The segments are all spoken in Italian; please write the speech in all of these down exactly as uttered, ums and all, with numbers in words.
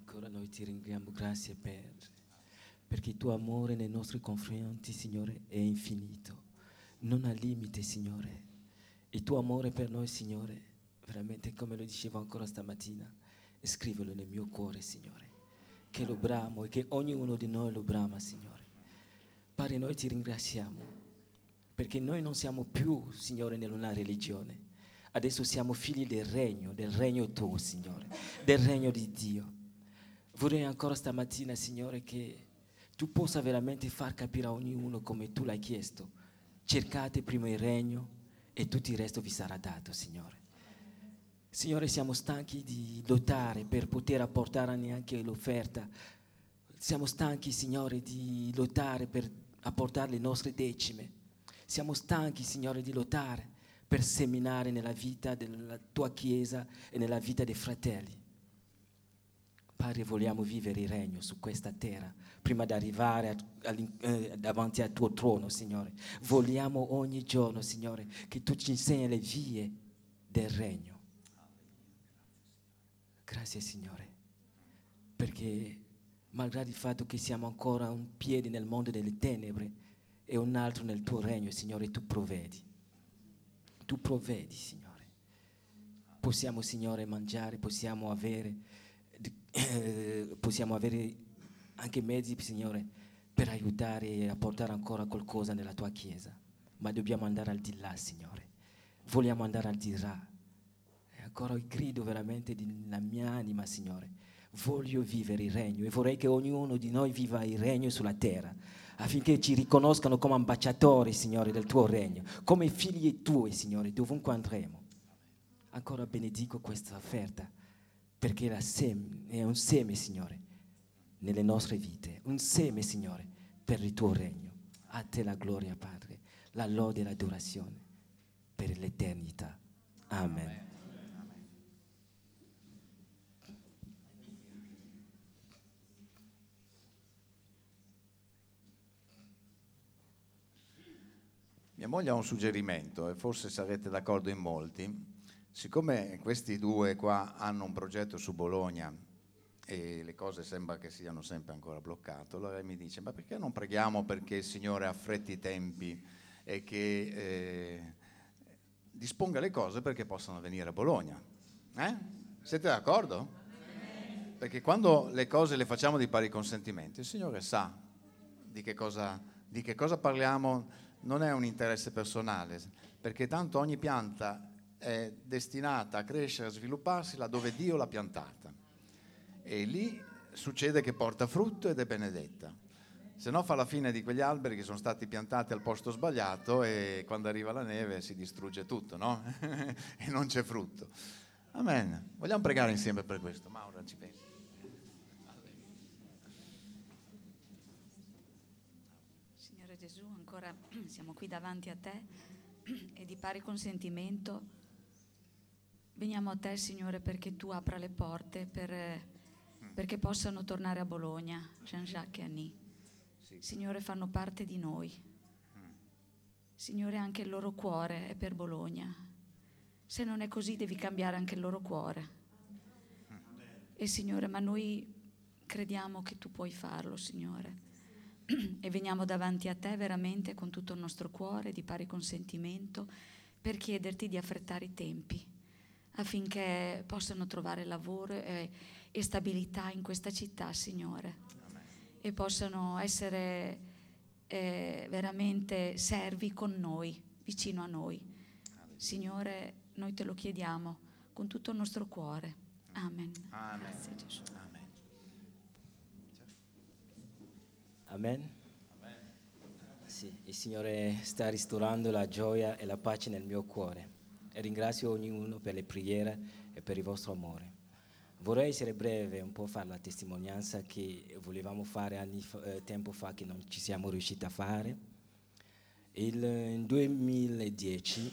Ancora noi ti ringraziamo, grazie per, perché il tuo amore nei nostri confronti, Signore, è infinito, non ha limite, Signore. Il tuo amore per noi, Signore, veramente come lo dicevo ancora stamattina, scrivilo nel mio cuore, Signore, che lo bramo e che ognuno di noi lo brama, Signore. Padre, noi ti ringraziamo, perché noi non siamo più, Signore, in una religione. Adesso siamo figli del regno, del regno tuo, Signore, del regno di Dio. Vorrei ancora stamattina, Signore, che tu possa veramente far capire a ognuno come tu l'hai chiesto. Cercate prima il regno e tutto il resto vi sarà dato, Signore. Signore, siamo stanchi di lottare per poter apportare neanche l'offerta. Siamo stanchi, Signore, di lottare per apportare le nostre decime. Siamo stanchi, Signore, di lottare per seminare nella vita della tua Chiesa e nella vita dei fratelli. Padre, vogliamo vivere il regno su questa terra prima di arrivare a, a, eh, davanti al tuo trono, Signore. Vogliamo ogni giorno, Signore, che tu ci insegni le vie del regno. Grazie, Signore, perché malgrado il fatto che siamo ancora un piede nel mondo delle tenebre e un altro nel tuo regno, Signore, tu provvedi. Tu provvedi, Signore. Possiamo, Signore, mangiare, possiamo avere, eh, possiamo avere anche mezzi, Signore, per aiutare e apportare ancora qualcosa nella tua Chiesa. Ma dobbiamo andare al di là, Signore. Vogliamo andare al di là. E ancora grido veramente nella mia anima, Signore. Voglio vivere il regno e vorrei che ognuno di noi viva il regno sulla terra, affinché ci riconoscano come ambasciatori, Signore, del tuo regno, come figli tuoi, Signore, dovunque andremo. Ancora benedico questa offerta, perché la seme, è un seme, Signore, nelle nostre vite, un seme, Signore, per il tuo regno. A te la gloria, Padre, la lode e l'adorazione per l'eternità. Amen. Amen. Mia moglie ha un suggerimento e forse sarete d'accordo in molti. Siccome questi due qua hanno un progetto su Bologna e le cose sembra che siano sempre ancora bloccate, allora mi dice: ma perché non preghiamo perché il Signore affretti i tempi e che eh, disponga le cose perché possano venire a Bologna? Eh? Siete d'accordo? Perché quando le cose le facciamo di pari consentimento, il Signore sa di che cosa, di che cosa parliamo. Non è un interesse personale, perché tanto ogni pianta è destinata a crescere, a svilupparsi laddove Dio l'ha piantata. E lì succede che porta frutto ed è benedetta. Se no fa la fine di quegli alberi che sono stati piantati al posto sbagliato e quando arriva la neve si distrugge tutto, no? E non c'è frutto. Amen. Vogliamo pregare insieme per questo. Maura, ci pensi? Signore Gesù, ancora siamo qui davanti a te e di pari consentimento veniamo a te, Signore, perché tu apra le porte per, perché possano tornare a Bologna, Jean-Jacques e Annie. Signore, fanno parte di noi. Signore, anche il loro cuore è per Bologna. Se non è così devi cambiare anche il loro cuore. E Signore, ma noi crediamo che tu puoi farlo, Signore. E veniamo davanti a te veramente con tutto il nostro cuore, di pari consentimento, per chiederti di affrettare i tempi, affinché possano trovare lavoro e, e stabilità in questa città, Signore. Amen. E possano essere eh, veramente servi con noi, vicino a noi. Amen. Signore, noi te lo chiediamo con tutto il nostro cuore. Amen. Amen. Grazie Gesù. Amen. Amen. Amen. Sì, il Signore sta ristorando la gioia e la pace nel mio cuore. E ringrazio ognuno per le preghiere e per il vostro amore. Vorrei essere breve, un po' fare la testimonianza che volevamo fare anni fa, eh, tempo fa che non ci siamo riusciti a fare. Il, in duemiladieci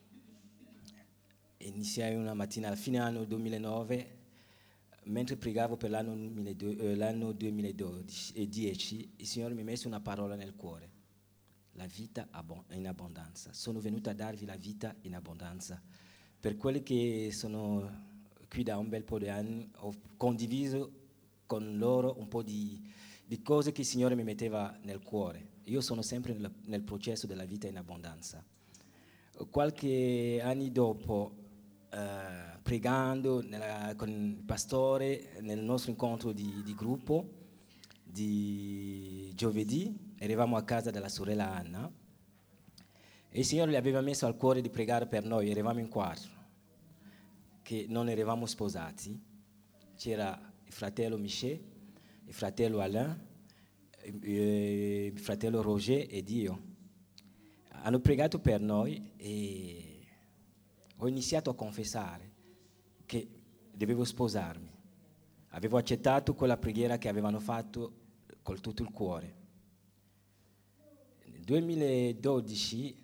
iniziai una mattina, alla fine dell'anno duemilanove, mentre pregavo per l'anno, l'anno duemiladieci, il Signore mi ha messo una parola nel cuore: la vita in abbondanza. Sono venuto a darvi la vita in abbondanza. Per quelli che sono qui da un bel po' di anni, ho condiviso con loro un po' di, di cose che il Signore mi metteva nel cuore. Io sono sempre nel, nel processo della vita in abbondanza. Qualche anni dopo, eh, pregando nella, con il pastore nel nostro incontro di, di gruppo di giovedì, eravamo a casa della sorella Anna e il Signore le aveva messo al cuore di pregare per noi. Eravamo in quattro, che non eravamo sposati. C'era il fratello Michel, il fratello Alain, il fratello Roger ed io. Hanno pregato per noi e ho iniziato a confessare che dovevo sposarmi. Avevo accettato quella preghiera che avevano fatto con tutto il cuore. Nel duemiladodici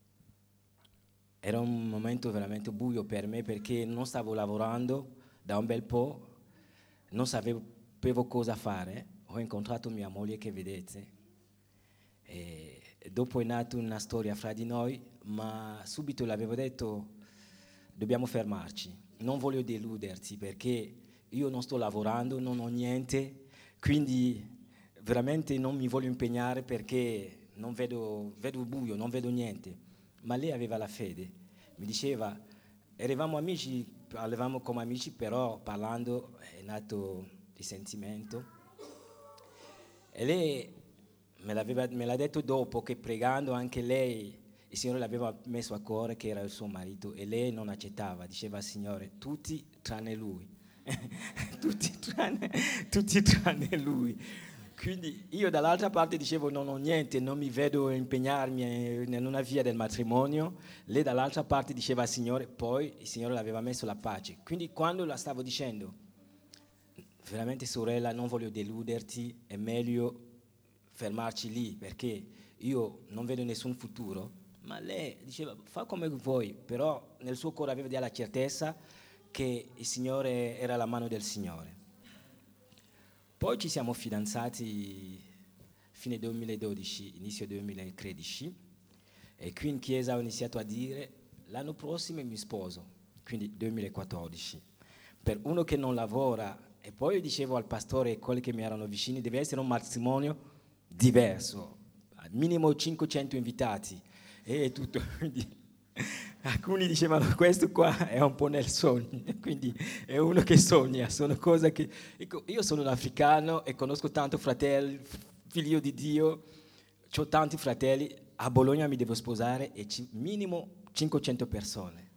era un momento veramente buio per me perché non stavo lavorando da un bel po', non sapevo cosa fare. Ho incontrato mia moglie che vedete e dopo è nata una storia fra di noi, ma subito le avevo detto dobbiamo fermarci, non voglio deluderti perché io non sto lavorando, non ho niente, quindi veramente non mi voglio impegnare perché non vedo, vedo buio, non vedo niente. Ma lei aveva la fede, mi diceva, eravamo amici, parlavamo come amici, però parlando è nato il sentimento. E lei me, l'aveva, me l'ha detto dopo che pregando anche lei, il Signore l'aveva messo a cuore che era il suo marito e lei non accettava, diceva al Signore, tutti tranne lui, tutti, tranne, tutti tranne lui. Quindi io dall'altra parte dicevo non ho niente, non mi vedo impegnarmi in una via del matrimonio, lei dall'altra parte diceva al Signore, poi il Signore l'aveva messo la pace. Quindi quando la stavo dicendo, veramente sorella non voglio deluderti, è meglio fermarci lì perché io non vedo nessun futuro, ma lei diceva fa come vuoi, però nel suo cuore aveva già la certezza che il Signore era la mano del Signore. Poi ci siamo fidanzati fine duemiladodici, inizio duemilatredici e qui in chiesa ho iniziato a dire l'anno prossimo mi sposo, quindi duemilaquattordici. Per uno che non lavora, e poi io dicevo al pastore e quelli che mi erano vicini, deve essere un matrimonio diverso, al minimo cinquecento invitati e tutto. Quindi, alcuni dicevano questo qua è un po' nel sogno, quindi è uno che sogna, sono cose che... Ecco, io sono un africano e conosco tanti fratelli, figlio di Dio, ho tanti fratelli, a Bologna mi devo sposare e ci, minimo cinquecento persone.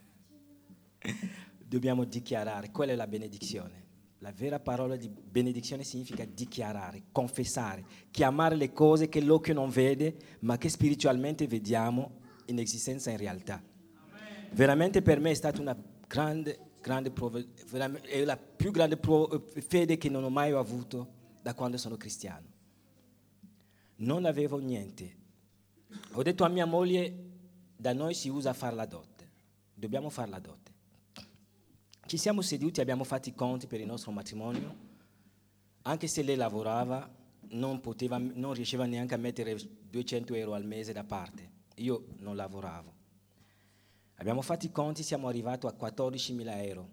Dobbiamo dichiarare, quella è la benedizione. La vera parola di benedizione significa dichiarare, confessare, chiamare le cose che l'occhio non vede, ma che spiritualmente vediamo in esistenza in realtà. Amen. Veramente per me è stata una grande, grande prova, è la più grande prova, fede che non ho mai avuto da quando sono cristiano. Non avevo niente. Ho detto a mia moglie, da noi si usa fare la dote, dobbiamo fare la dote. Ci siamo seduti, abbiamo fatto i conti per il nostro matrimonio, anche se lei lavorava, non, poteva, non riusciva neanche a mettere duecento euro al mese da parte. Io non lavoravo. Abbiamo fatto i conti, siamo arrivati a quattordicimila euro.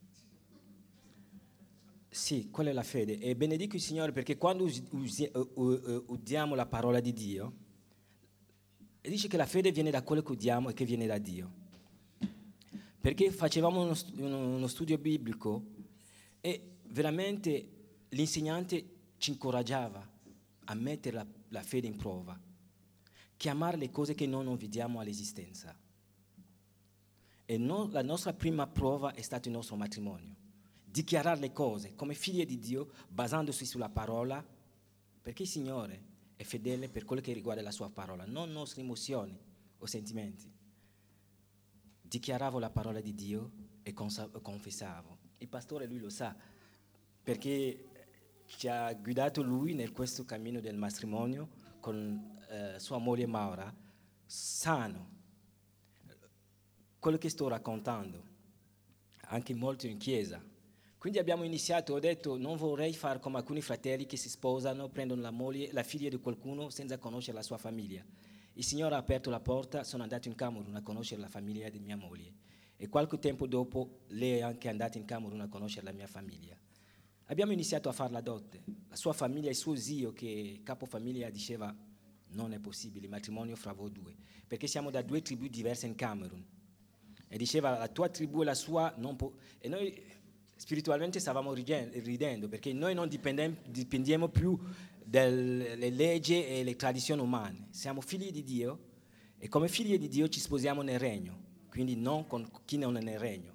Sì, quella è la fede. E benedico il Signore perché quando usi, usi, uh, uh, udiamo la parola di Dio, dice che la fede viene da quello che udiamo e che viene da Dio. Perché facevamo uno, uno studio biblico e veramente l'insegnante ci incoraggiava a mettere la, la fede in prova, chiamare le cose che noi non vediamo all'esistenza. E no, la nostra prima prova è stato il nostro matrimonio. Dichiarare le cose come figli di Dio, basandosi sulla parola, perché il Signore è fedele per quello che riguarda la sua parola, non nostre emozioni o sentimenti. Dichiaravo la parola di Dio e confessavo. Il pastore lui lo sa, perché ci ha guidato lui nel questo cammino del matrimonio con eh, sua moglie Maura, sano. Quello che sto raccontando, anche molto in chiesa. Quindi abbiamo iniziato, ho detto, non vorrei fare come alcuni fratelli che si sposano, prendono la moglie, la figlia di qualcuno senza conoscere la sua famiglia. Il Signore ha aperto la porta, sono andato in Camerun a conoscere la famiglia di mia moglie e qualche tempo dopo lei è anche andata in Camerun a conoscere la mia famiglia. Abbiamo iniziato a fare la dote. La sua famiglia, il suo zio, che capofamiglia, diceva non è possibile il matrimonio fra voi due, perché siamo da due tribù diverse in Camerun. E diceva la tua tribù e la sua non può... E noi spiritualmente stavamo ridendo, perché noi non dipendiamo più dalle leggi e le tradizioni umane. Siamo figli di Dio e come figli di Dio ci sposiamo nel regno, quindi non con chi non è nel regno.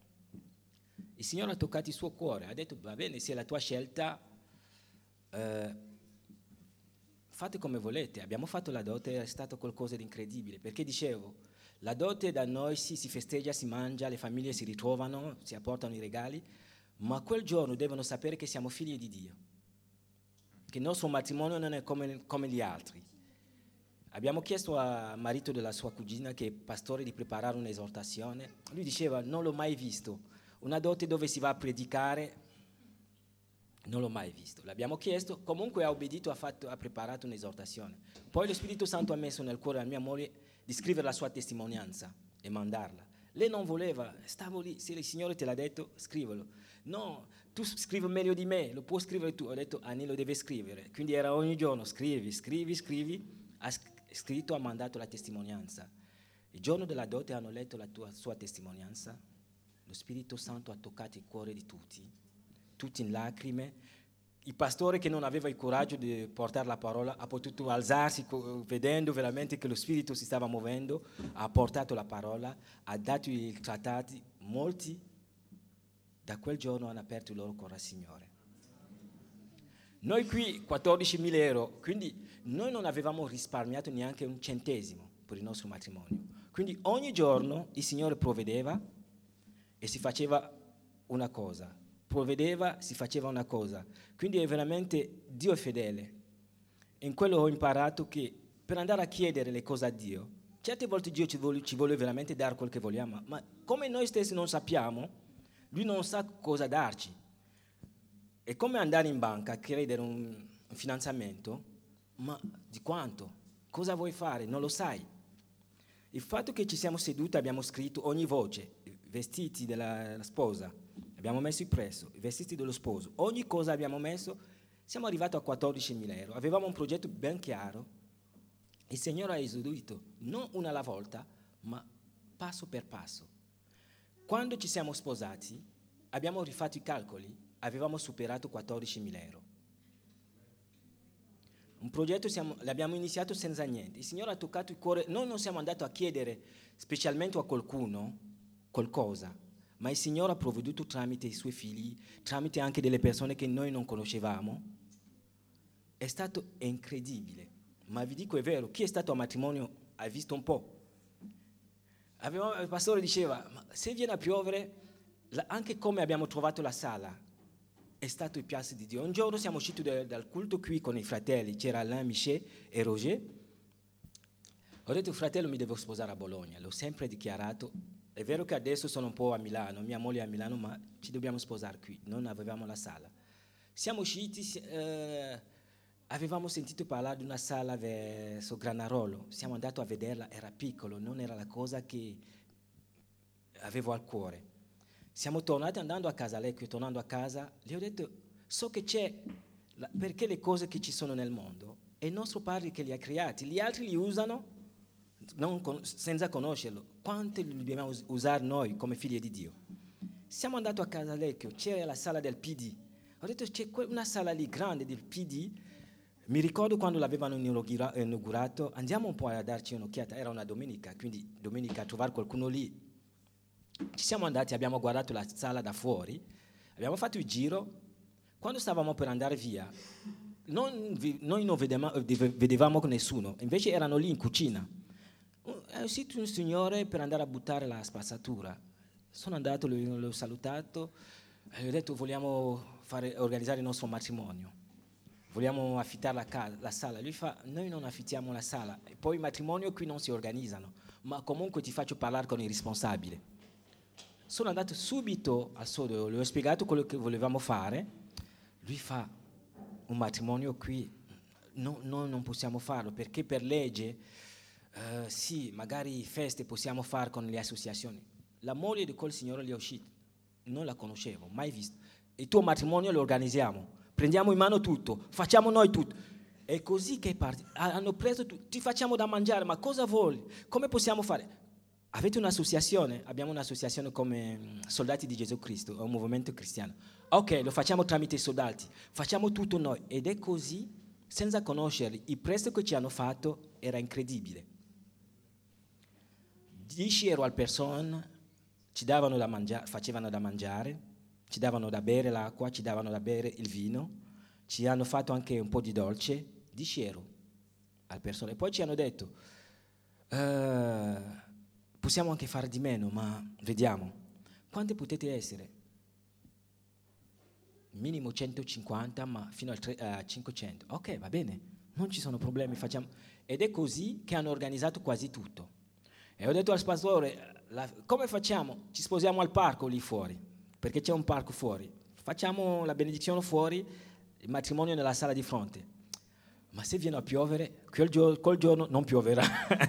Il Signore ha toccato il suo cuore, ha detto va bene, se è la tua scelta, eh, fate come volete. Abbiamo fatto la dote, è stato qualcosa di incredibile, perché dicevo, la dote da noi sì, si festeggia, si mangia, le famiglie si ritrovano, si apportano i regali, ma quel giorno devono sapere che siamo figli di Dio, che il nostro matrimonio non è come, come gli altri. Abbiamo chiesto al marito della sua cugina, che è pastore, di preparare un'esortazione. Lui diceva, non l'ho mai visto. Una dote dove si va a predicare, non l'ho mai visto. L'abbiamo chiesto, comunque ha obbedito, ha, fatto, ha preparato un'esortazione. Poi lo Spirito Santo ha messo nel cuore a mia moglie di scrivere la sua testimonianza e mandarla. Lei non voleva, stavo lì, se il Signore te l'ha detto, scrivelo. No, tu scrivi meglio di me, lo puoi scrivere tu. Ho detto, Anni lo deve scrivere. Quindi era ogni giorno, scrivi, scrivi, scrivi. Ha scritto, ha mandato la testimonianza. Il giorno della dote hanno letto la tua, sua testimonianza. Lo Spirito Santo ha toccato il cuore di tutti, tutti in lacrime. Il pastore che non aveva il coraggio di portare la parola ha potuto alzarsi, vedendo veramente che lo Spirito si stava muovendo, ha portato la parola, ha dato i trattati. Molti da quel giorno hanno aperto il loro cuore al Signore. Noi qui quattordicimila euro, quindi noi non avevamo risparmiato neanche un centesimo per il nostro matrimonio. Quindi ogni giorno il Signore provvedeva e si faceva una cosa, provvedeva, si faceva una cosa. Quindi è veramente, Dio è fedele. E in quello ho imparato che per andare a chiedere le cose a Dio, certe volte Dio ci vuole, ci vuole veramente dare quel che vogliamo, ma come noi stessi non sappiamo, Lui non sa cosa darci. È come andare in banca a chiedere un, un finanziamento, ma di quanto? Cosa vuoi fare? Non lo sai. Il fatto che ci siamo seduti, abbiamo scritto ogni voce, vestiti della sposa, abbiamo messo il prezzo, i vestiti dello sposo, ogni cosa abbiamo messo, siamo arrivati a quattordicimila euro. Avevamo un progetto ben chiaro, il Signore ha eseguito, non una alla volta, ma passo per passo. Quando ci siamo sposati, abbiamo rifatto i calcoli, avevamo superato quattordicimila euro. Un progetto siamo, l'abbiamo iniziato senza niente, il Signore ha toccato il cuore, noi non siamo andati a chiedere specialmente a qualcuno qualcosa, ma il Signore ha provveduto tramite i Suoi figli, tramite anche delle persone che noi non conoscevamo. È stato incredibile, ma vi dico è vero, chi è stato a matrimonio ha visto un po'. Avevamo, il pastore diceva, ma se viene a piovere, la, anche come abbiamo trovato la sala, è stato il piazza di Dio. Un giorno siamo usciti da, dal culto qui con i fratelli, c'era Alain, Michel e Roger. Ho detto, fratello, mi devo sposare a Bologna, l'ho sempre dichiarato. È vero che adesso sono un po' a Milano, mia moglie è a Milano, ma ci dobbiamo sposare qui, non avevamo la sala. Siamo usciti, eh, avevamo sentito parlare di una sala verso Granarolo, siamo andati a vederla, era piccolo, non era la cosa che avevo al cuore. Siamo tornati andando a casa, lei che tornando a casa, le ho detto, so che c'è, la, perché le cose che ci sono nel mondo, è il nostro Padre che li ha creati, gli altri li usano non con, senza conoscerlo. Quante li dobbiamo usare noi come figli di Dio? Siamo andati a Casalecchio, c'era la sala del P D. Ho detto, c'è una sala lì grande del P D. Mi ricordo quando l'avevano inaugurato, andiamo un po' a darci un'occhiata. Era una domenica, quindi domenica a trovare qualcuno lì. Ci siamo andati, abbiamo guardato la sala da fuori, abbiamo fatto il giro. Quando stavamo per andare via, non, noi non vedevamo, vedevamo nessuno, invece erano lì in cucina. È uscito un signore per andare a buttare la spazzatura. Sono andato, l'ho salutato e ho detto vogliamo fare, organizzare il nostro matrimonio, vogliamo affittare la, casa, la sala. Lui fa, noi non affittiamo la sala, e poi i matrimoni qui non si organizzano, ma comunque ti faccio parlare con il responsabile. Sono andato subito al sodo, gli ho spiegato quello che volevamo fare. Lui fa, un matrimonio qui no, noi non possiamo farlo perché per legge Uh, sì, magari feste possiamo fare con le associazioni. La moglie di quel signore lì è uscita, non la conoscevo, mai vista. il tuo matrimonio lo organizziamo, prendiamo in mano tutto, facciamo noi tutto. È così che parti. Hanno preso tutto, ti facciamo da mangiare, ma cosa vuoi? Come possiamo fare? Avete un'associazione? Abbiamo un'associazione come Soldati di Gesù Cristo, è un movimento cristiano. Ok, lo facciamo tramite i soldati, facciamo tutto noi. Ed è così, senza conoscerli. Il prezzo che ci hanno fatto era incredibile. dieci euro al persona, ci davano da mangiare, facevano da mangiare, ci davano da bere l'acqua, ci davano da bere il vino, ci hanno fatto anche un po' di dolce, dieci euro al persona. E poi ci hanno detto, uh, possiamo anche fare di meno, ma vediamo. Quante potete essere? Minimo centocinquanta, ma fino a uh, cinquecento. Ok, va bene, non ci sono problemi, facciamo. Ed è così che hanno organizzato quasi tutto. E ho detto al pastore, la, come facciamo? Ci sposiamo al parco lì fuori, perché c'è un parco fuori. Facciamo la benedizione fuori, il matrimonio nella sala di fronte. Ma se viene a piovere, quel giorno, quel giorno non pioverà.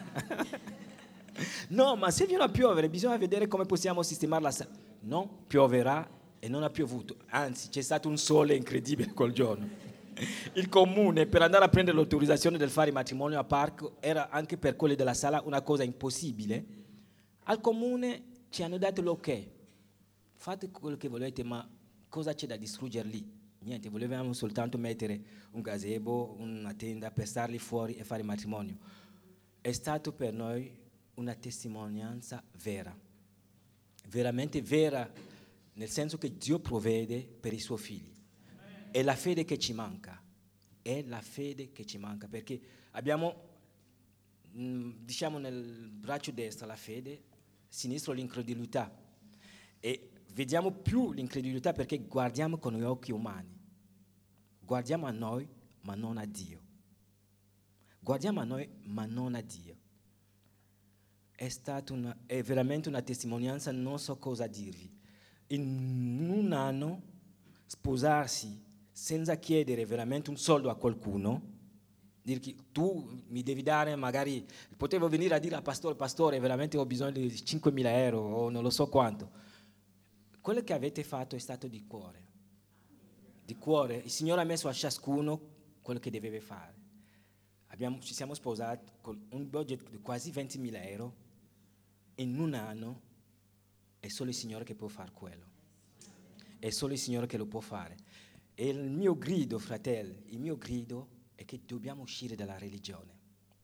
No, ma se viene a piovere bisogna vedere come possiamo sistemare la sala. Non pioverà e non ha piovuto. Anzi, c'è stato un sole incredibile quel giorno. Il comune, per andare a prendere l'autorizzazione del fare il matrimonio a parco, era anche per quelli della sala una cosa impossibile. Al comune ci hanno dato l'ok. Fate quello che volete, ma cosa c'è da distruggere lì? Niente, volevamo soltanto mettere un gazebo, una tenda per starli fuori e fare il matrimonio. È stato per noi una testimonianza vera, veramente vera, nel senso che Dio provvede per i suoi figli. È la fede che ci manca, è la fede che ci manca, perché abbiamo, diciamo, nel braccio destro la fede, sinistro l'incredulità, e vediamo più l'incredulità perché guardiamo con gli occhi umani, guardiamo a noi ma non a Dio, guardiamo a noi ma non a Dio. È stata una, è veramente una testimonianza, non so cosa dirvi. In un anno sposarsi senza chiedere veramente un soldo a qualcuno, dirgli tu mi devi dare, magari potevo venire a dire al pastore, pastore veramente ho bisogno di cinquemila euro o non lo so quanto. Quello che avete fatto è stato di cuore, di cuore. Il Signore ha messo a ciascuno quello che doveva fare. Abbiamo, ci siamo sposati con un budget di quasi ventimila euro. In un anno è solo il Signore che può fare quello. È solo il Signore che lo può fare. E il mio grido, fratelli, il mio grido è che dobbiamo uscire dalla religione.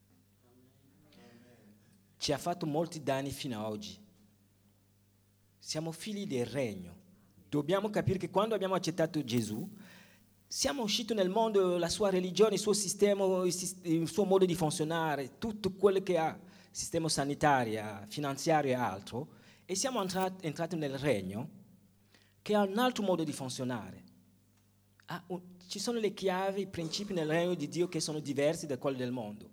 Ci ha fatto molti danni fino ad oggi. Siamo figli del regno. Dobbiamo capire che quando abbiamo accettato Gesù, siamo usciti nel mondo, la sua religione, il suo sistema, il suo modo di funzionare, tutto quello che ha, sistema sanitario, finanziario e altro, e siamo entrati, entrati nel regno che ha un altro modo di funzionare. Ah, un, ci sono le chiavi, i principi nel regno di Dio che sono diversi da quelli del mondo.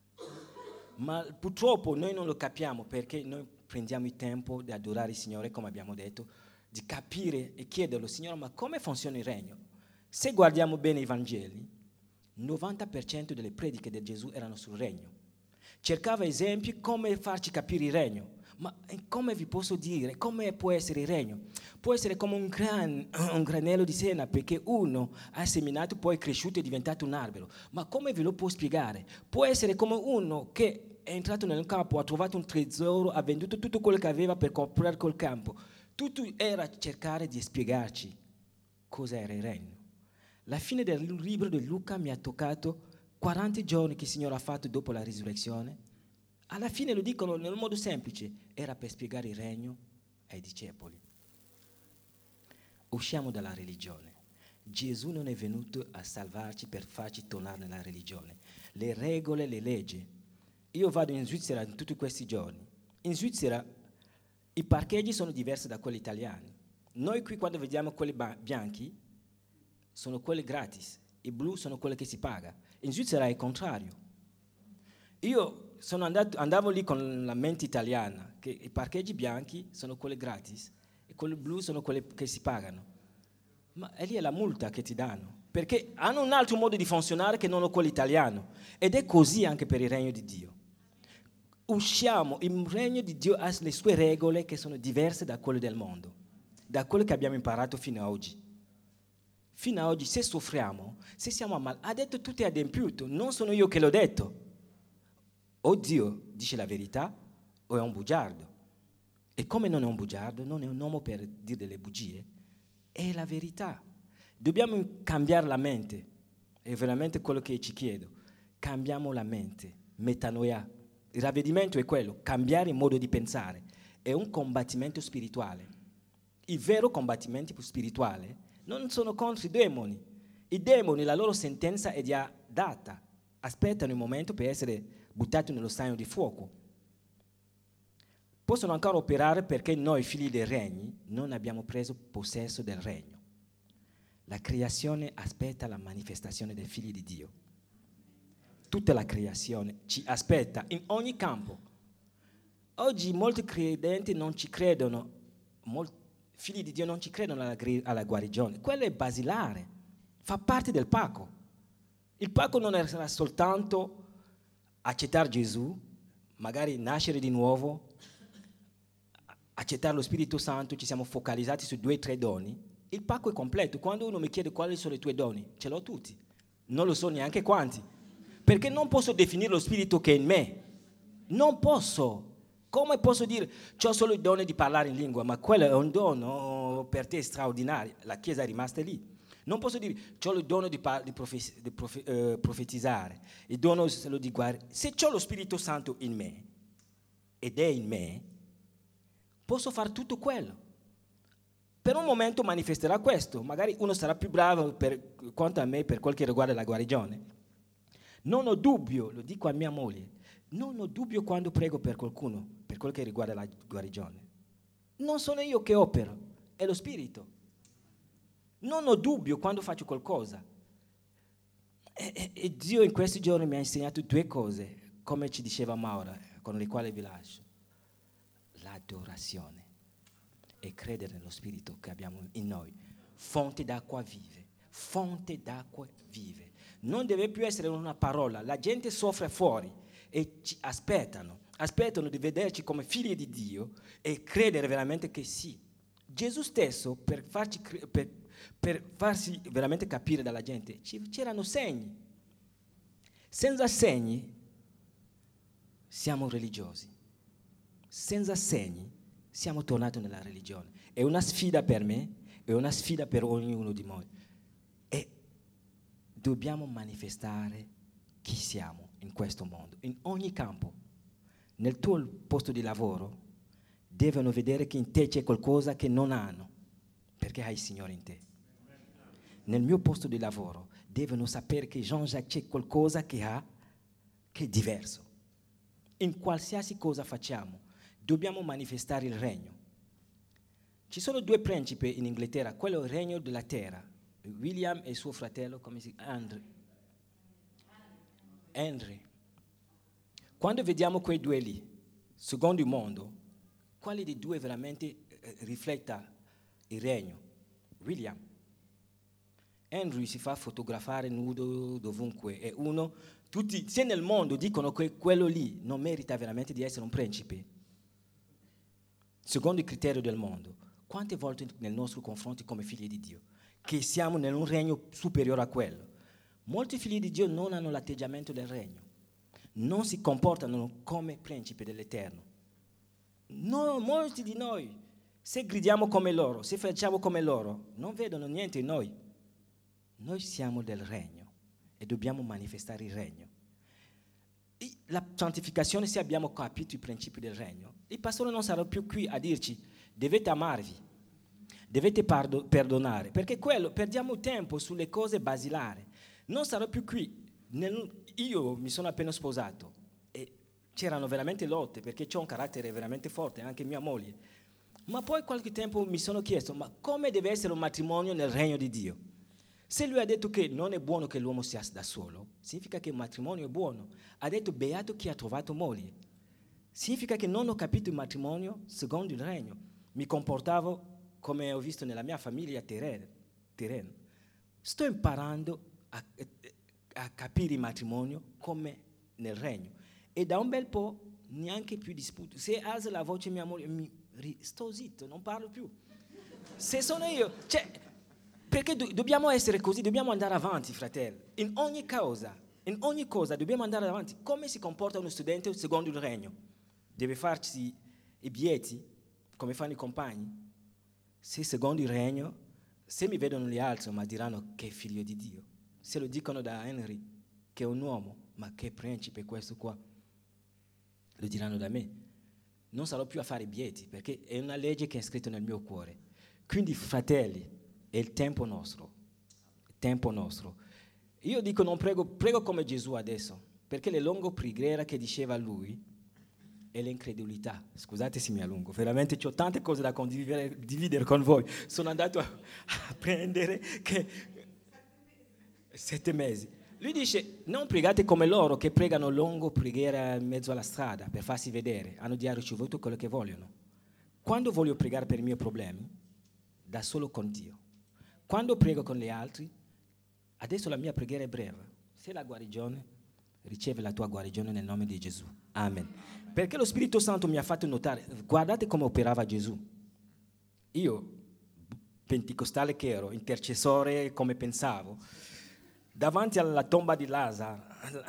Ma purtroppo noi non lo capiamo perché noi prendiamo il tempo di adorare il Signore, come abbiamo detto, di capire e chiederlo, Signore, ma come funziona il regno? Se guardiamo bene i Vangeli, il novanta per cento delle prediche di Gesù erano sul regno. Cercava esempi come farci capire il regno. Ma come vi posso dire? Come può essere il regno? Può essere come un, gran, un granello di senna, perché uno ha seminato, poi è cresciuto e è diventato un albero. Ma come ve lo può spiegare? Può essere come uno che è entrato nel campo, ha trovato un tesoro, ha venduto tutto quello che aveva per comprare quel campo. Tutto era cercare di spiegarci cosa era il regno. La fine del libro di Luca mi ha toccato quaranta giorni che il Signore ha fatto dopo la risurrezione. Alla fine lo dicono nel modo semplice, era per spiegare il regno ai discepoli. Usciamo dalla religione. Gesù non è venuto a salvarci per farci tornare nella religione. Le regole, le leggi. Io vado in Svizzera in tutti questi giorni. In Svizzera i parcheggi sono diversi da quelli italiani. Noi qui quando vediamo quelli bianchi sono quelli gratis, i blu sono quelli che si paga. In Svizzera è il contrario. Io sono andato, andavo lì con la mente italiana, che i parcheggi bianchi sono quelli gratis e quelli blu sono quelli che si pagano. Ma è lì è la multa che ti danno, perché hanno un altro modo di funzionare che non quello italiano. Ed è così anche per il regno di Dio. Usciamo, il regno di Dio ha le sue regole che sono diverse da quelle del mondo, da quelle che abbiamo imparato fino ad oggi. Fino ad oggi, se soffriamo, se siamo ammalati, ha detto tutto è adempiuto, non sono io che l'ho detto. O Dio dice la verità o è un bugiardo. E come non è un bugiardo, non è un uomo per dire delle bugie, è la verità. Dobbiamo cambiare la mente, è veramente quello che ci chiedo. Cambiamo la mente, metanoia. Il ravvedimento è quello, cambiare il modo di pensare. È un combattimento spirituale. Il vero combattimento spirituale non sono contro i demoni. I demoni, la loro sentenza è già data. Aspettano il momento per essere buttati nello stagno di fuoco. Possono ancora operare perché noi, figli dei regni, non abbiamo preso possesso del regno. La creazione aspetta la manifestazione dei figli di Dio. Tutta la creazione ci aspetta in ogni campo. Oggi molti credenti non ci credono, molti figli di Dio non ci credono alla, alla guarigione. Quello è basilare, fa parte del pacco. Il pacco non sarà soltanto accettare Gesù, magari nascere di nuovo, accettare lo Spirito Santo, ci siamo focalizzati su due o tre doni. Il pacco è completo. Quando uno mi chiede quali sono i tuoi doni, ce l'ho tutti. Non lo so neanche quanti. Perché non posso definire lo Spirito che è in me. Non posso. Come posso dire, ho solo il dono di parlare in lingua, ma quello è un dono per te straordinario. La Chiesa è rimasta lì. Non posso dire, ho il dono di, par- di, profe- di profe- eh, profetizzare, il dono di guarire. Se ho lo Spirito Santo in me, ed è in me, posso fare tutto quello. Per un momento manifesterà questo, magari uno sarà più bravo per quanto a me per quel che riguarda la guarigione. Non ho dubbio, lo dico a mia moglie, non ho dubbio quando prego per qualcuno, per quel che riguarda la guarigione. Non sono io che opero, è lo Spirito. Non ho dubbio quando faccio qualcosa. E, e, e Dio in questi giorni mi ha insegnato due cose, come ci diceva Maura, con le quali vi lascio. L'adorazione e credere nello Spirito che abbiamo in noi. Fonte d'acqua vive, fonte d'acqua vive. Non deve più essere una parola. La gente soffre fuori e ci aspettano, aspettano di vederci come figli di Dio e credere veramente che sì. Gesù stesso, per farci, per, per farsi veramente capire dalla gente, c'erano segni. Senza segni siamo religiosi. Senza segni siamo tornati nella religione. È una sfida per me, è una sfida per ognuno di noi. E dobbiamo manifestare chi siamo in questo mondo, in ogni campo. Nel tuo posto di lavoro devono vedere che in te c'è qualcosa che non hanno, perché hai il Signore in te. Nel mio posto di lavoro devono sapere che Jean-Jacques c'è qualcosa che ha, che è diverso. In qualsiasi cosa facciamo, dobbiamo manifestare il regno. Ci sono due principi in Inghilterra, quello è il regno della terra, William e suo fratello, come si chiama? Henry. Henry. Quando vediamo quei due lì, secondo il mondo, quale dei due veramente eh, rifletta il regno? William. Henry si fa fotografare nudo dovunque, è uno, tutti, sia nel mondo dicono che quello lì non merita veramente di essere un principe. Secondo il criterio del mondo, quante volte nel nostro confronto come figli di Dio, che siamo in un regno superiore a quello, molti figli di Dio non hanno l'atteggiamento del regno, non si comportano come principi dell'Eterno. No, molti di noi, se gridiamo come loro, se facciamo come loro, non vedono niente in noi. Noi siamo del regno e dobbiamo manifestare il regno. La santificazione, se abbiamo capito i principi del regno, il pastore non sarà più qui a dirci dovete amarvi, dovete pardo- perdonare, perché quello perdiamo tempo sulle cose basilari. Non sarò più qui. Nel, io mi sono appena sposato e c'erano veramente lotte perché ho un carattere veramente forte, anche mia moglie. Ma poi qualche tempo mi sono chiesto, ma come deve essere un matrimonio nel regno di Dio? Se lui ha detto che non è buono che l'uomo sia da solo, significa che il matrimonio è buono. Ha detto beato chi ha trovato moglie. Significa che non ho capito il matrimonio secondo il regno. Mi comportavo come ho visto nella mia famiglia terrena. Sto imparando a, a capire il matrimonio come nel regno. E da un bel po' neanche più disputo. Se alza la voce mia moglie, mi, sto zitto, non parlo più. Se sono io, cioè, Perché do- dobbiamo essere così, dobbiamo andare avanti, fratelli. In ogni cosa, in ogni cosa dobbiamo andare avanti. Come si comporta uno studente secondo il regno? Deve farci i biglietti, come fanno i compagni? Se secondo il regno, se mi vedono gli altri, ma diranno che è figlio di Dio. Se lo dicono da Henry, che è un uomo, ma che principe questo qua, lo diranno da me. Non sarò più a fare i biglietti, perché è una legge che è scritta nel mio cuore. Quindi, fratelli, è il tempo nostro, il tempo nostro. Io dico non prego, prego come Gesù adesso, perché le lunghe preghiere che diceva lui è l'incredulità. Scusate se mi allungo, veramente ho tante cose da condividere, dividere con voi. Sono andato a, a prendere che sette mesi. Lui dice, non pregate come loro che pregano lungo preghiera in mezzo alla strada per farsi vedere, hanno già ricevuto quello che vogliono. Quando voglio pregare per i miei problemi, da solo con Dio. Quando prego con gli altri, adesso la mia preghiera è breve. Se la guarigione, riceve la tua guarigione nel nome di Gesù. Amen. Perché lo Spirito Santo mi ha fatto notare, guardate come operava Gesù. Io, pentecostale che ero, intercessore come pensavo, davanti alla tomba di Lazzaro,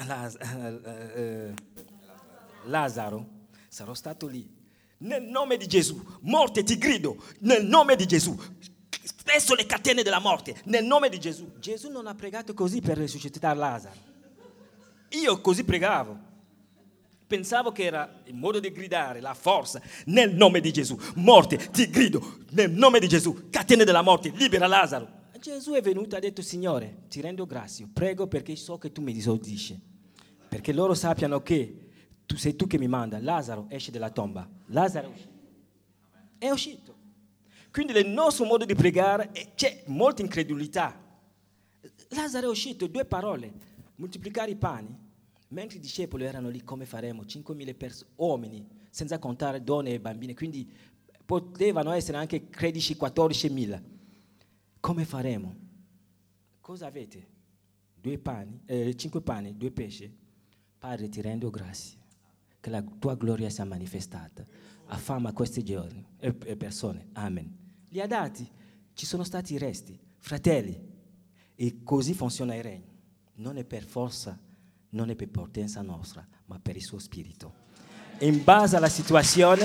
Lazzaro, sarò stato lì. Nel nome di Gesù, morte ti grido, nel nome di Gesù, spesso le catene della morte, nel nome di Gesù. Gesù non ha pregato così per risuscitare Lazzaro. Io così pregavo. Pensavo che era il modo di gridare, la forza, nel nome di Gesù. Morte, ti grido, nel nome di Gesù, catene della morte, libera Lazzaro. Gesù è venuto e ha detto, Signore, ti rendo grazie, prego perché so che tu mi esaudisci. Perché loro sappiano che tu sei tu che mi manda. Lazzaro esce dalla tomba. Lazzaro è uscito. È uscito. Quindi nel nostro modo di pregare c'è molta incredulità. Lazzaro è uscito, due parole, moltiplicare i pani. Mentre i discepoli erano lì, come faremo? cinquemila pers- uomini, senza contare donne e bambini, quindi potevano essere anche tredici quattordicimila. Come faremo? Cosa avete? Due pani, eh, cinque pani, due pesci? Padre, ti rendo grazie che la tua gloria sia manifestata. Affama questi giorni e eh, persone. Amen. Li ha dati, ci sono stati i resti. Fratelli, e così funziona il regno. Non è per forza, non è per potenza nostra, ma per il suo spirito. In base alla situazione,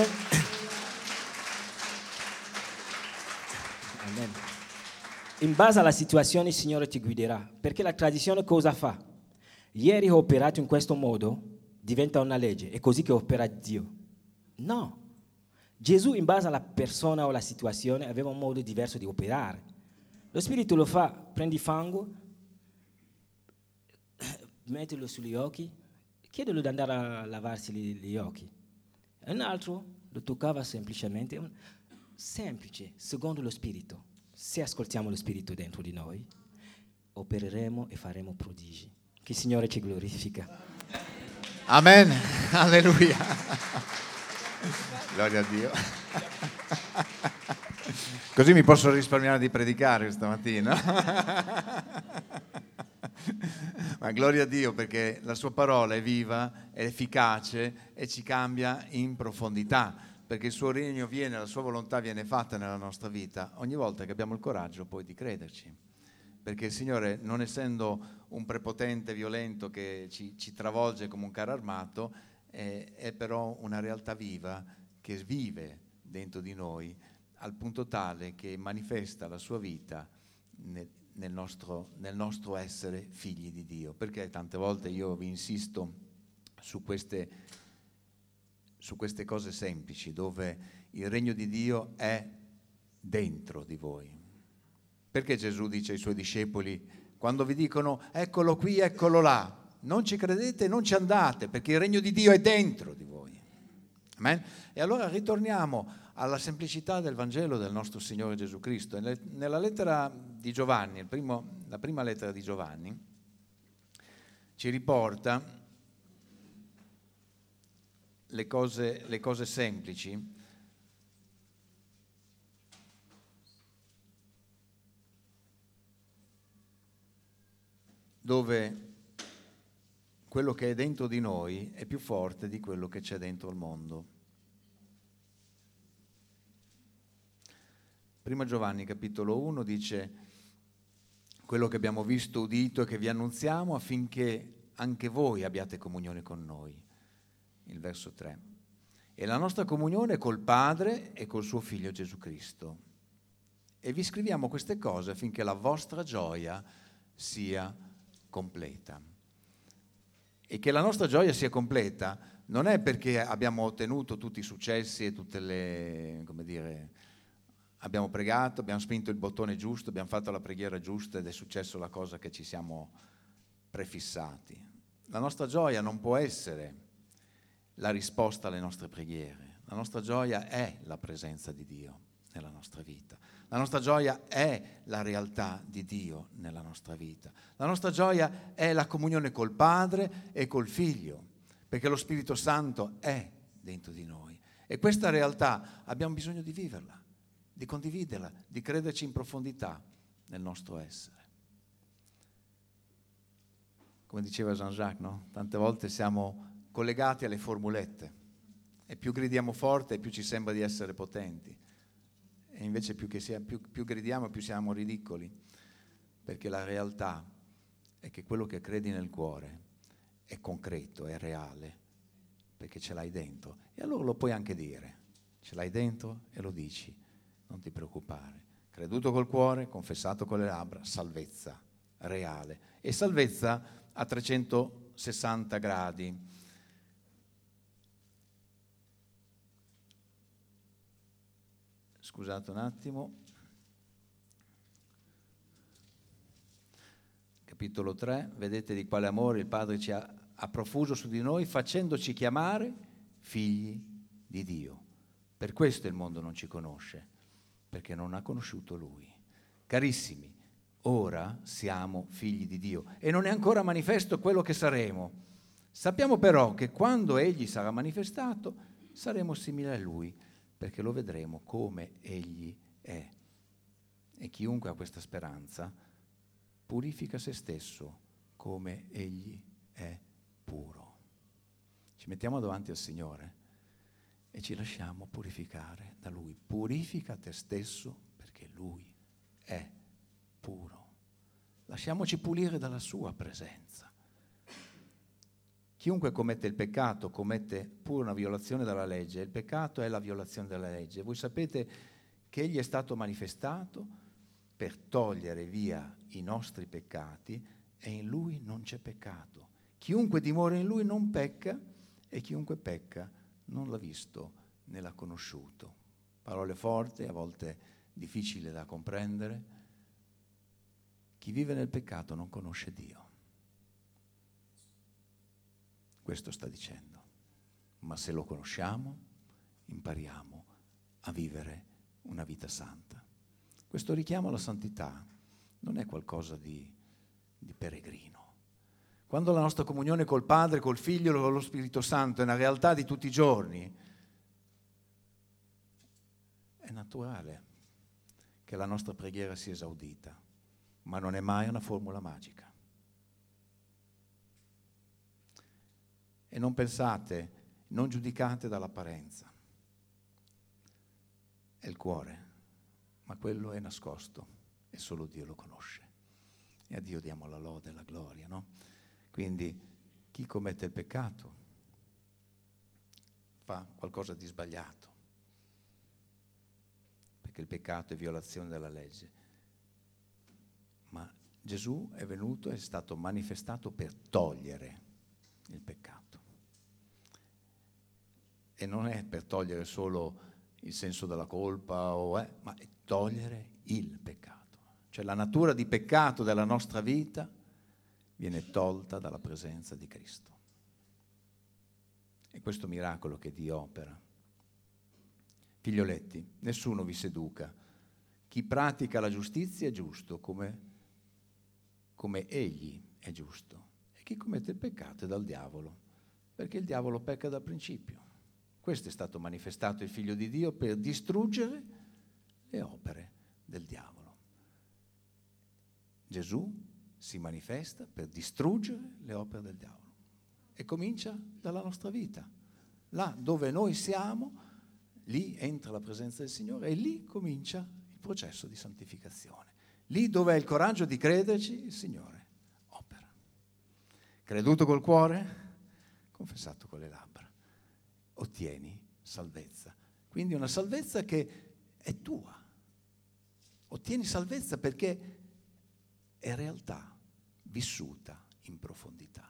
Amen. In base alla situazione il Signore ti guiderà, perché la tradizione cosa fa? Ieri ho operato in questo modo, diventa una legge, è così che opera Dio. No, Gesù in base alla persona o alla situazione aveva un modo diverso di operare. Lo Spirito lo fa, prendi fango, mettilo sugli occhi, chiedelo di andare a lavarsi gli, gli occhi. E un altro lo toccava semplicemente, un, semplice, secondo lo Spirito. Se ascoltiamo lo Spirito dentro di noi, opereremo e faremo prodigi. Che il Signore ci glorifica. Amen, alleluia. Gloria a Dio. Così mi posso risparmiare di predicare stamattina. Ma gloria a Dio, perché la sua parola è viva, è efficace e ci cambia in profondità, perché il suo regno viene, la sua volontà viene fatta nella nostra vita ogni volta che abbiamo il coraggio poi di crederci. Perché il Signore, non essendo un prepotente violento che ci, ci travolge come un carro armato, è, è però una realtà viva che vive dentro di noi al punto tale che manifesta la sua vita nel, nel, nostro, nel nostro essere figli di Dio. Perché tante volte io vi insisto su queste, su queste cose semplici, dove il regno di Dio è dentro di voi. Perché Gesù dice ai suoi discepoli, quando vi dicono eccolo qui, eccolo là, non ci credete, non ci andate, perché il regno di Dio è dentro di voi. Amen? E allora ritorniamo alla semplicità del Vangelo del nostro Signore Gesù Cristo. Nella lettera di Giovanni, il primo, la prima lettera di Giovanni, ci riporta le cose, le cose semplici, dove quello che è dentro di noi è più forte di quello che c'è dentro il mondo. Prima Giovanni capitolo uno dice quello che abbiamo visto, udito e che vi annunziamo, affinché anche voi abbiate comunione con noi. Il verso tre. E la nostra comunione è col Padre e col suo Figlio Gesù Cristo. E vi scriviamo queste cose affinché la vostra gioia sia completa. E che la nostra gioia sia completa non è perché abbiamo ottenuto tutti i successi e tutte le, come dire, abbiamo pregato, abbiamo spinto il bottone giusto, abbiamo fatto la preghiera giusta ed è successo la cosa che ci siamo prefissati. La nostra gioia non può essere la risposta alle nostre preghiere. La nostra gioia è la presenza di Dio nella nostra vita. La nostra gioia è la realtà di Dio nella nostra vita. La nostra gioia è la comunione col Padre e col Figlio, perché lo Spirito Santo è dentro di noi. E questa realtà abbiamo bisogno di viverla, di condividerla, di crederci in profondità nel nostro essere. Come diceva Jean-Jacques, no? Tante volte siamo collegati alle formulette e più gridiamo forte più ci sembra di essere potenti, e invece più, che sia, più, più gridiamo più siamo ridicoli, perché la realtà è che quello che credi nel cuore è concreto, è reale, perché ce l'hai dentro, e allora lo puoi anche dire, ce l'hai dentro e lo dici, non ti preoccupare, creduto col cuore, confessato con le labbra, salvezza reale, e salvezza a trecentosessanta gradi. Scusate un attimo. Capitolo tre, vedete di quale amore il Padre ci ha, ha profuso su di noi, facendoci chiamare figli di Dio. Per questo il mondo non ci conosce, perché non ha conosciuto Lui. Carissimi, ora siamo figli di Dio e non è ancora manifesto quello che saremo. Sappiamo però che quando Egli sarà manifestato, saremo simili a Lui, perché lo vedremo come Egli è. E chiunque ha questa speranza purifica se stesso come Egli è puro. Ci mettiamo davanti al Signore e ci lasciamo purificare da Lui. Purifica te stesso perché Lui è puro. Lasciamoci pulire dalla Sua presenza. Chiunque commette il peccato commette pure una violazione della legge. Il peccato è la violazione della legge. Voi sapete che Egli è stato manifestato per togliere via i nostri peccati e in Lui non c'è peccato. Chiunque dimora in Lui non pecca e chiunque pecca non l'ha visto né l'ha conosciuto. Parole forti, a volte difficili da comprendere. Chi vive nel peccato non conosce Dio. Questo sta dicendo. Ma se lo conosciamo, impariamo a vivere una vita santa. Questo richiamo alla santità non è qualcosa di, di peregrino. Quando la nostra comunione col Padre, col Figlio e con lo Spirito Santo è una realtà di tutti i giorni, è naturale che la nostra preghiera sia esaudita, ma non è mai una formula magica. E non pensate, non giudicate dall'apparenza. È il cuore, ma quello è nascosto e solo Dio lo conosce. E a Dio diamo la lode e la gloria, no? Quindi chi commette il peccato fa qualcosa di sbagliato, perché il peccato è violazione della legge. Ma Gesù è venuto, è stato manifestato per togliere il peccato. E non è per togliere solo il senso della colpa, o è, ma è togliere il peccato. Cioè la natura di peccato della nostra vita viene tolta dalla presenza di Cristo. E questo miracolo che Dio opera. Figlioletti, nessuno vi seduca. Chi pratica la giustizia è giusto come, come Egli è giusto. E chi commette il peccato è dal diavolo, perché il diavolo pecca dal principio. Questo è stato manifestato il Figlio di Dio per distruggere le opere del diavolo. Gesù si manifesta per distruggere le opere del diavolo e comincia dalla nostra vita. Là dove noi siamo, lì entra la presenza del Signore e lì comincia il processo di santificazione. Lì dove hai il coraggio di crederci, il Signore opera. Creduto col cuore, confessato con le labbra, ottieni salvezza. Quindi una salvezza che è tua. Ottieni salvezza perché è realtà vissuta in profondità.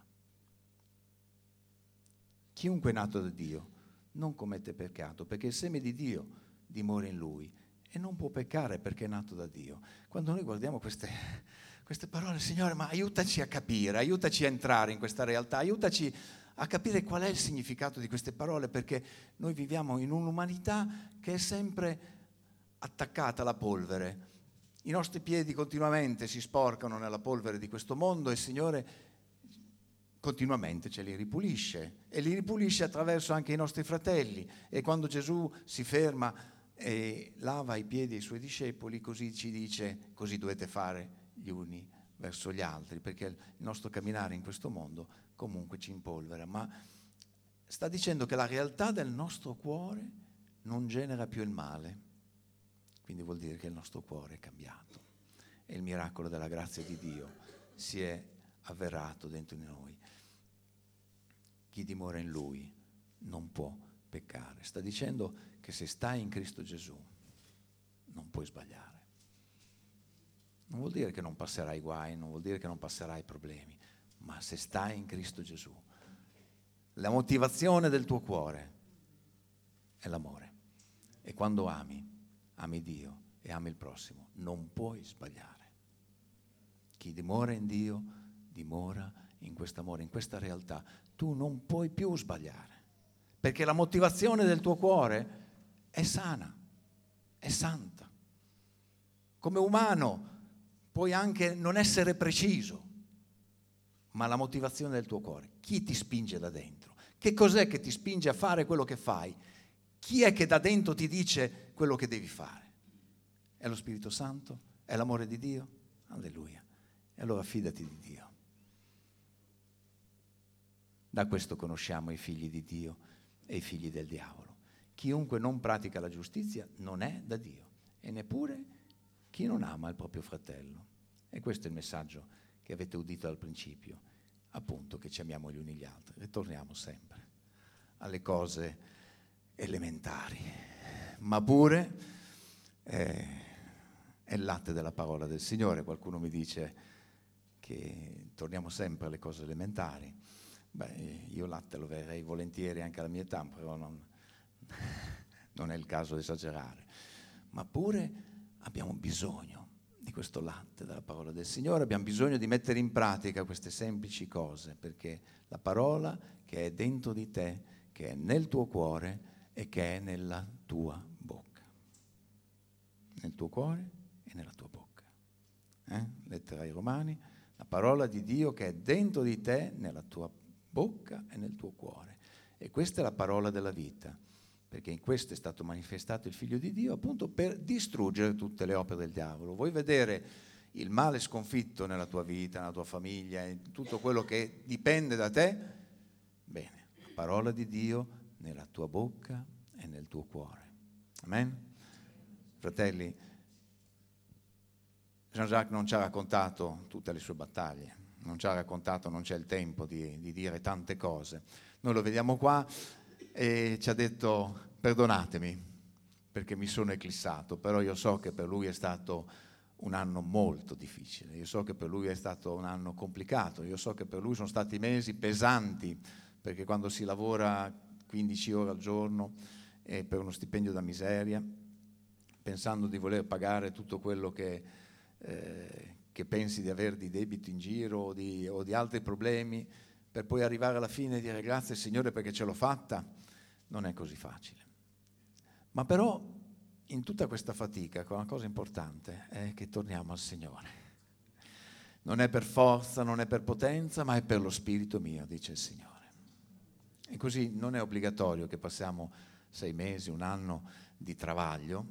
Chiunque è nato da Dio non commette peccato, perché il seme di Dio dimora in lui e non può peccare perché è nato da Dio. Quando noi guardiamo queste, queste parole, Signore, ma aiutaci a capire, aiutaci a entrare in questa realtà, aiutaci a capire qual è il significato di queste parole, perché noi viviamo in un'umanità che è sempre attaccata alla polvere. I nostri piedi continuamente si sporcano nella polvere di questo mondo e il Signore continuamente ce li ripulisce e li ripulisce attraverso anche i nostri fratelli. E quando Gesù si ferma e lava i piedi ai suoi discepoli, così ci dice: così dovete fare gli uni verso gli altri, perché il nostro camminare in questo mondo comunque ci impolvera. Ma sta dicendo che la realtà del nostro cuore non genera più il male, quindi vuol dire che il nostro cuore è cambiato e il miracolo della grazia di Dio si è avverato dentro di noi. Chi dimora in Lui non può peccare. Sta dicendo che se stai in Cristo Gesù non puoi sbagliare. Non vuol dire che non passerai guai, non vuol dire che non passerai problemi, ma se stai in Cristo Gesù, la motivazione del tuo cuore è l'amore. E quando ami, ami Dio e ami il prossimo, non puoi sbagliare. Chi dimora in Dio dimora in quest'amore, in questa realtà. Tu non puoi più sbagliare, perché la motivazione del tuo cuore è sana, è santa. Come umano puoi anche non essere preciso, ma la motivazione del tuo cuore, chi ti spinge da dentro? Che cos'è che ti spinge a fare quello che fai? Chi è che da dentro ti dice quello che devi fare? È lo Spirito Santo? È l'amore di Dio? Alleluia. E allora fidati di Dio. Da questo conosciamo i figli di Dio e i figli del diavolo. Chiunque non pratica la giustizia non è da Dio, e neppure chi non ama il proprio fratello. E questo è il messaggio che avete udito al principio, appunto, che ci amiamo gli uni gli altri. Ritorniamo sempre alle cose elementari, ma pure eh, è il latte della parola del Signore. Qualcuno mi dice che torniamo sempre alle cose elementari. Beh, io latte lo verrei volentieri anche alla mia età, però non, non è il caso di esagerare. Ma pure abbiamo bisogno di questo latte della parola del Signore, abbiamo bisogno di mettere in pratica queste semplici cose, perché la parola che è dentro di te, che è nel tuo cuore e che è nella tua bocca. Nel tuo cuore e nella tua bocca. Eh? Lettera ai Romani, la parola di Dio che è dentro di te, nella tua bocca e nel tuo cuore. E questa è la parola della vita, perché in questo è stato manifestato il Figlio di Dio, appunto per distruggere tutte le opere del diavolo. Vuoi vedere il male sconfitto nella tua vita, nella tua famiglia, in tutto quello che dipende da te? Bene, la parola di Dio nella tua bocca e nel tuo cuore. Amen? Fratelli, Jean-Jacques non ci ha raccontato tutte le sue battaglie, non ci ha raccontato, non c'è il tempo di, di dire tante cose. Noi lo vediamo qua e ci ha detto: perdonatemi perché mi sono eclissato, però io so che per lui è stato un anno molto difficile, io so che per lui è stato un anno complicato, io so che per lui sono stati mesi pesanti, perché quando si lavora quindici ore al giorno e per uno stipendio da miseria, pensando di voler pagare tutto quello che, eh, che pensi di avere di debito in giro o di, o di altri problemi, per poi arrivare alla fine e dire grazie Signore perché ce l'ho fatta, non è così facile. Ma però in tutta questa fatica, una cosa importante è che torniamo al Signore. Non è per forza, non è per potenza, ma è per lo Spirito mio, dice il Signore. E così non è obbligatorio che passiamo sei mesi, un anno di travaglio.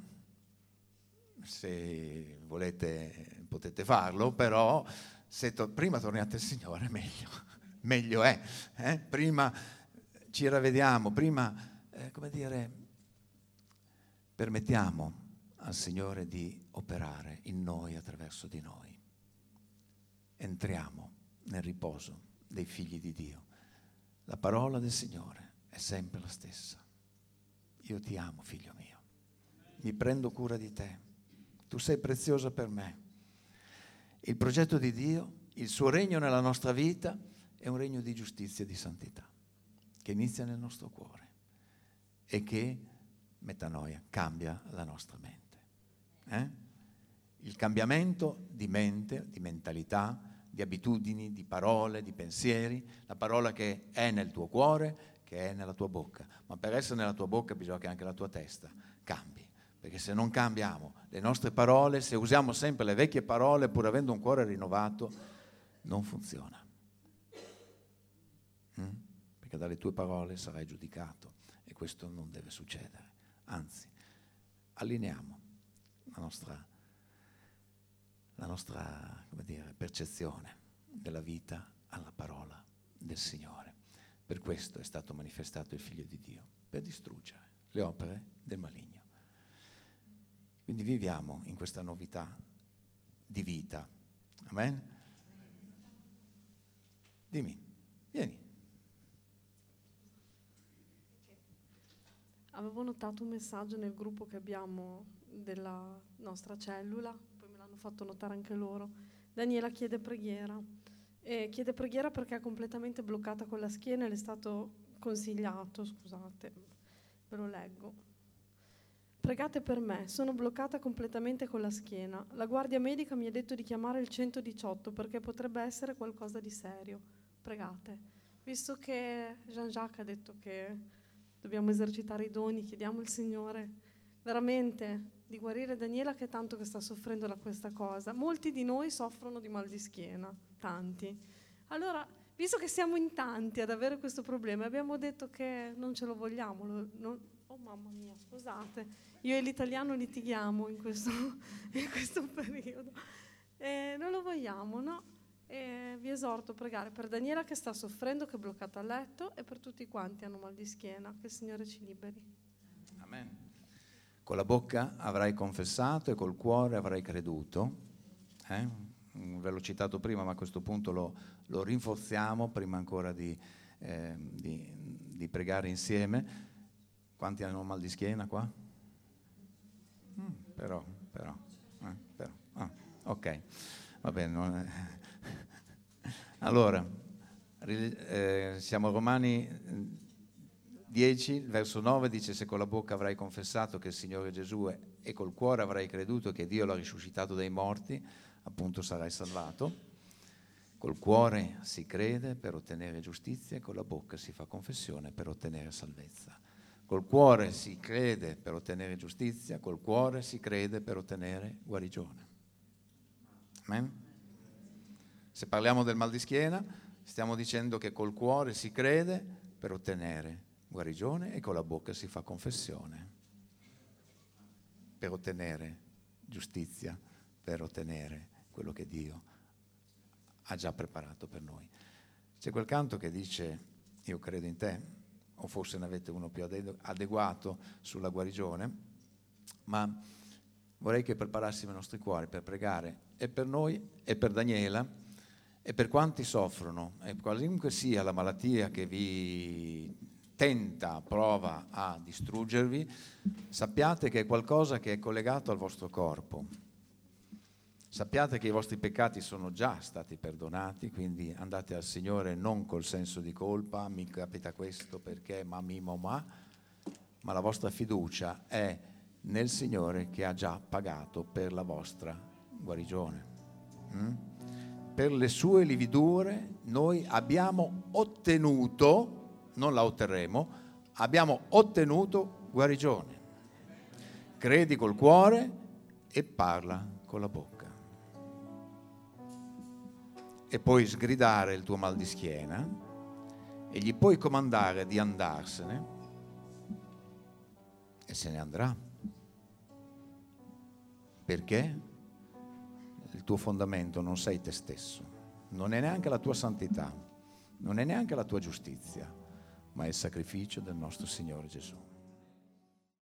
Se volete potete farlo, però se to- prima torniate al Signore meglio, meglio è. Eh? Prima ci ravvediamo, prima, eh, come dire, permettiamo al Signore di operare in noi attraverso di noi. Entriamo nel riposo dei figli di Dio. La parola del Signore è sempre la stessa. Io ti amo, figlio mio. Mi prendo cura di te. Tu sei preziosa per me. Il progetto di Dio, il suo regno nella nostra vita è un regno di giustizia e di santità che inizia nel nostro cuore e che, metanoia, cambia la nostra mente. Eh? Il cambiamento di mente, di mentalità, di abitudini, di parole, di pensieri, la parola che è nel tuo cuore, che è nella tua bocca. Ma per essere nella tua bocca bisogna che anche la tua testa cambi, perché se non cambiamo le nostre parole, se usiamo sempre le vecchie parole pur avendo un cuore rinnovato, non funziona. Mm? Perché dalle tue parole sarai giudicato e questo non deve succedere. Anzi, allineiamo la nostra la nostra, come dire, percezione della vita alla parola del Signore. Per questo è stato manifestato il Figlio di Dio, per distruggere le opere del maligno. Quindi viviamo in questa novità di vita. Amen? Dimmi, vieni. Avevo notato un messaggio nel gruppo che abbiamo della nostra cellula, hanno fatto notare anche loro. Daniela chiede preghiera e chiede preghiera perché è completamente bloccata con la schiena e le è stato consigliato, scusate, ve lo leggo. Pregate per me, sono bloccata completamente con la schiena. La guardia medica mi ha detto di chiamare il centodiciotto perché potrebbe essere qualcosa di serio. Pregate. Visto che Jean-Jacques ha detto che dobbiamo esercitare i doni, chiediamo al Signore veramente di guarire Daniela che tanto che sta soffrendo da questa cosa. Molti di noi soffrono di mal di schiena, tanti. Allora, visto che siamo in tanti ad avere questo problema, abbiamo detto che non ce lo vogliamo. Lo, non, oh mamma mia, scusate, io e l'italiano litighiamo in questo, in questo periodo. E non lo vogliamo, no? E vi esorto a pregare per Daniela che sta soffrendo, che è bloccata a letto, e per tutti quanti hanno mal di schiena, che il Signore ci liberi. Amen. Con la bocca avrai confessato e col cuore avrai creduto. Eh? Ve l'ho citato prima, ma a questo punto lo, lo rinforziamo prima ancora di, eh, di, di pregare insieme. Quanti hanno mal di schiena qua? Mm, però, però, eh, però. Ah, ok, va bene. Non è... Allora, eh, siamo a Romani dieci, verso nove, dice: se con la bocca avrai confessato che il Signore Gesù è e col cuore avrai creduto che Dio l'ha risuscitato dai morti, appunto sarai salvato. Col cuore si crede per ottenere giustizia e con la bocca si fa confessione per ottenere salvezza. Col cuore si crede per ottenere giustizia, col cuore si crede per ottenere guarigione. Amen? Se parliamo del mal di schiena, stiamo dicendo che col cuore si crede per ottenere guarigione e con la bocca si fa confessione per ottenere giustizia, per ottenere quello che Dio ha già preparato per noi. C'è quel canto che dice: io credo in te, o forse ne avete uno più adeguato sulla guarigione, ma vorrei che preparassimo i nostri cuori per pregare e per noi e per Daniela e per quanti soffrono, e qualunque sia la malattia che vi tenta, prova a distruggervi, sappiate che è qualcosa che è collegato al vostro corpo. Sappiate che i vostri peccati sono già stati perdonati, quindi andate al Signore non col senso di colpa, mi capita questo perché, ma mi mo ma, ma la vostra fiducia è nel Signore che ha già pagato per la vostra guarigione. Mm? Per le sue lividure noi abbiamo ottenuto, non la otterremo, abbiamo ottenuto guarigione. Credi col cuore e parla con la bocca. E puoi sgridare il tuo mal di schiena e gli puoi comandare di andarsene e se ne andrà. Perché il tuo fondamento non sei te stesso, non è neanche la tua santità, non è neanche la tua giustizia, ma è il sacrificio del nostro Signore Gesù.